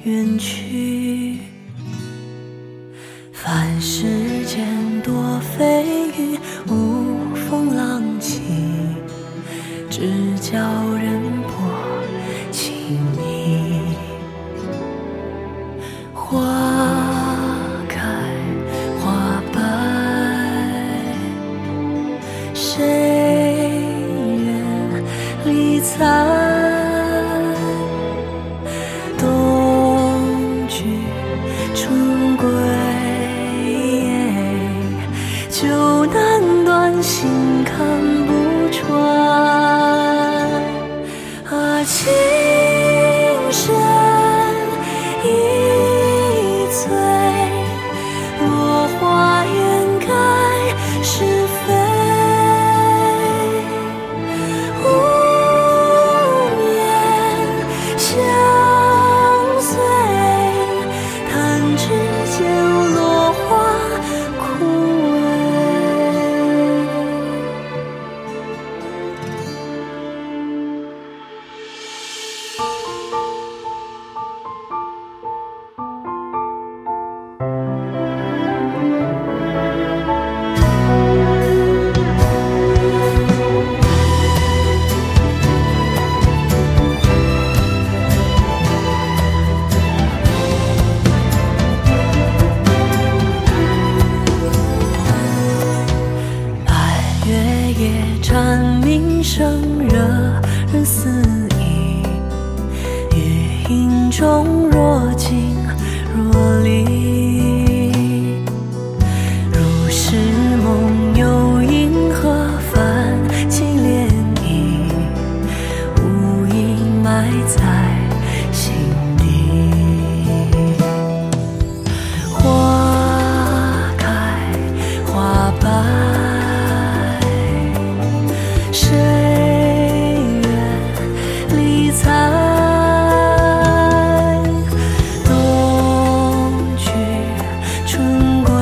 远去。凡世间多飞雨，无风浪起，只教人薄情意。花开花败，谁人理睬？冬去春归，旧难断，心看不穿。情深意醉，落花掩盖是非。无眠相随，弹指间落花枯萎。蝉鸣声热人思忆，月影中若即若离。如是梦有银河泛起涟漪，无意埋在心底。花开花败，谁人理睬？冬去春归，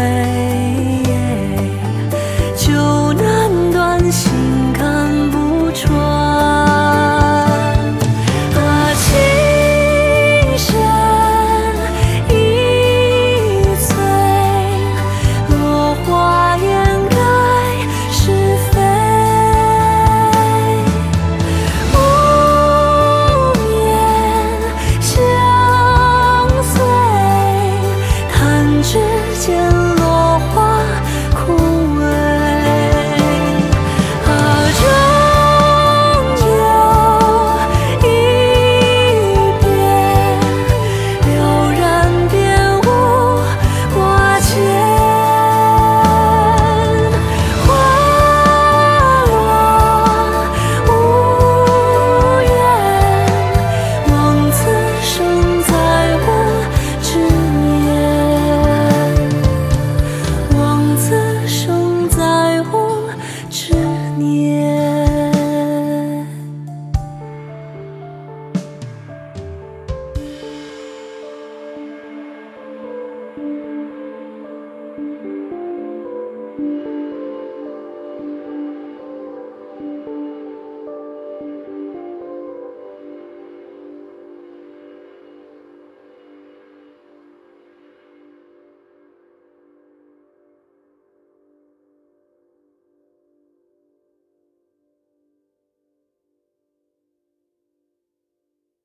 旧难断，心看不穿。情深意醉，落花掩盖是非。相随，弹指间